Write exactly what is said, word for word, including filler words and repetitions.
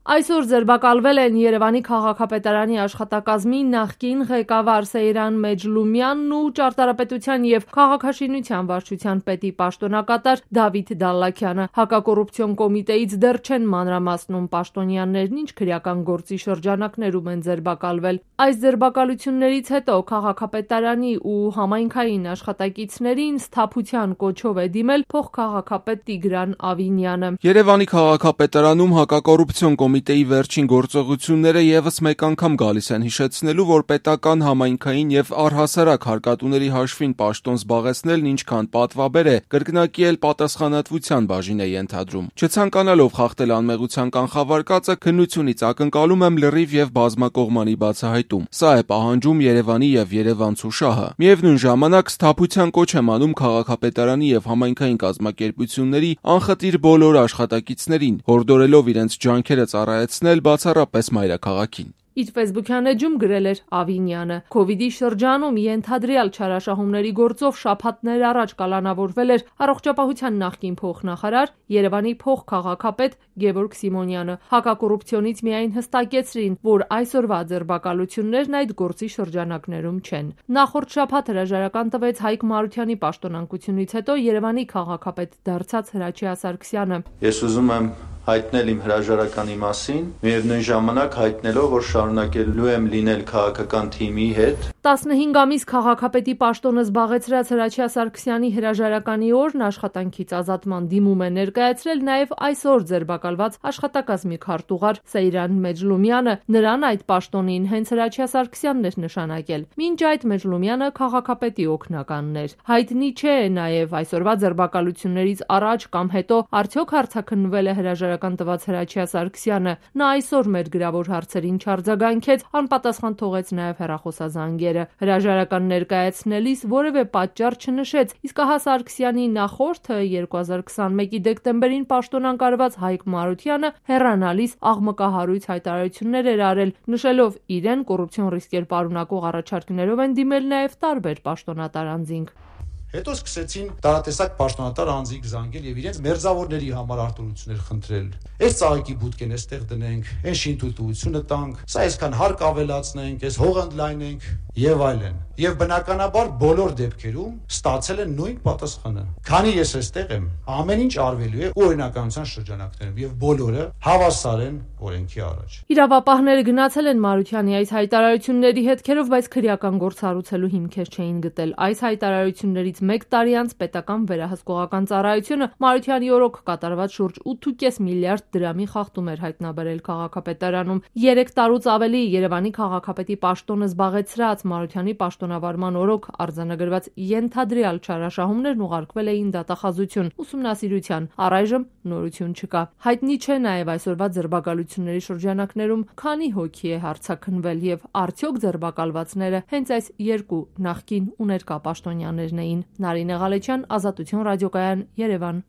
Այսօր ձերբակալվել են Երևանի քաղաքապետարանի աշխատակազմի նախկին ղեկավար Սեյրան Մեջլումյանն ու ճարտարապետության և քաղաքաշինության վարչության պետի պաշտոնակատար Դավիթ Դալլաքյանը։ Հակակոռուպցիոն կոմիտեից դեռ չեն մանրամասնում պաշտոնյաներն ինչ քրեական գործի շրջանակներում են ձերբակալվել։ Այս ձերբակալություններից հետո քաղաքապետարանի ու համայնքային աշխատակիցներին սթափության կոչով է դիմել փոխքաղաքապետ Տիգրան Ավինյանը։ Երևանի քաղաքապետարանում հակակոռուպցիոն կոմիտեի վերջին գործողությունները եւս մեկ անգամ գալիս են հիշեցնելու, որ պետական, համայնքային եւ առհասարակ հարկատուների հաշվին պաշտոն զբաղեցնելն ինչքան պատվաբեր է, կրկնակի էլ պատասխանատվության բաժին է ենթադրում։ Չցանկանալով խախտել անմեղության կանխավարկածը, քննությունից ակնկալում եմ լրիվ եւ բազմակողմանի բացահայտում։ Սա է պահանջում Երևանի եւ երևանցու շահը։ Միևնույն ժամանակ սթափության կոչ եմ անում քաղաքապետարանի եւ համայնքային կազմակերպությունների անխտիր բոլոր աշխատակիցներին, հորդորելով իրենց ջանքերը ծառայեցնել բացառապես մայրաքաղաքին։ Իր ֆեյսբուքյան էջում գրել էր Ավինյանը։ Քովիդի շրջանում ենթադրյալ չարաշահումների գործով շաբաթներ առաջ կալանավորվել էր առողջապահության նախկին փոխնախարար, Երևանի փոխքաղաքապետ Գևորգ Սիմոնյանը։ Հակակոռուպցիոնից միայն հստակեցրին, որ այսօրվա ձերբակալություններն այդ գործի շրջանակներում չեն։ Նախորդ շաբաթ հրաժարական տվեց Հայկ Մարությանի պաշտոնակությունից հետո Երևանի քաղաքապետ դարձած Հրաչյա Սարգսյանը։ Ես ուզում եմ հայտնել իմ հրաժարականի մասին, միևնույն ժամանակ հայտնելով, որ շարունակելու եմ լինել քաղաքական թիմի հետ։ տասնհինգ ամիս քաղաքապետի պաշտոնը զբաղեցրած Հրաչյա Սարգսյանի հրաժարականի օրն աշխատանքից ազատման դիմում է ներկայացրել նաև այսօր ձերբակալված աշխատակազմի քարտուղար Սեյրան Մեջլումյանը։ Նրան այդ պաշտոնին հենց Հրաչյա Սարգսյանն էր նշանակել։ Մինչ այդ Մեջլումյանը քաղաքապետի օգնականն էր։ Հայտնի չէ նաև այսօրվա ձերբակալություններից առաջ կամ հետո արդյոք հարցաքննվել է հրաժարական տված Հրաչյա Սարգսյանը։ Նա այսօր մեր գրավոր հարցերին չարձագանքեց, անպատասխան թողեց նաև հեռախոսազանգերը։ Հրաժարական ներկայացնելիս որևէ պատճառ չնշեց, իսկ ահա Սարգսյանի նախորդը երկու հազար քսանմեկի դեկտեմբերին պաշտոնանկարված Հայկ Մարությանը հեռանալիս աղմկահարույց հայտարարություններ էր արել, նշելով իրեն կոռուպցիոն ռիսկեր պարունակող առաջարկներով են դիմել նաև տարբեր պաշտոնատար անձինք։ Հետո սկսեցին տարատեսակ պաշտոնատար անձինք զանգել եւ իրենց մերձավորների համար արտոնություններ խնդրել։ Այս ծաղիկի բուտկեն էստեղ դնենք, այն շինթույլտվությունը տանք, սա այսքան հարկ ավելացնենք, այս հողը ընդլայնենք եւ այլն։ Եվ բնականաբար բոլոր դեպքերում ստացել են նույն պատասխանը։ Քանի ես այստեղ եմ, ամեն ինչ արվելու է օրինականության շրջանակներում եւ բոլորը հավասար են օրենքի առաջ։ Իրավապահները գնացել են Մարությանի այս հայտարարությունների հետքերով, բայց քրեական գործ հարուցելու հիմքեր չէին գտել։ Այս հայտարարություններից մեկ տարի անց պետական վերահսկողական ծառայությունը Մարությանի օրոք կատարված շուրջ ութ ու կես միլիարդ դրամի խախտում էր հայտնաբերել քաղաքապետարանում։ Երեք տարուց ավելի Երևանի քաղաքապետի պաշտոնը զբաղեցրած Մարությանի պաշտոնավարման օրոք արձանագրված ենթադրյալ չարաշահումներն ուղարկվել էին դատախազություն ուսումնասիրության։ Առայժմ նորություն չկա։ Հայտնի չէ նաև այսօրվա ձերբակալությունների շրջանակներում քանի հոգի է հարցաքննվել եւ արդյոք ձերբակալվածները հենց այս երկու նախկին ու ներկա պաշտոնյաներն էին։ Նարինե Ղալեչյան, Ազատություն ռադիոկայան, Երևան։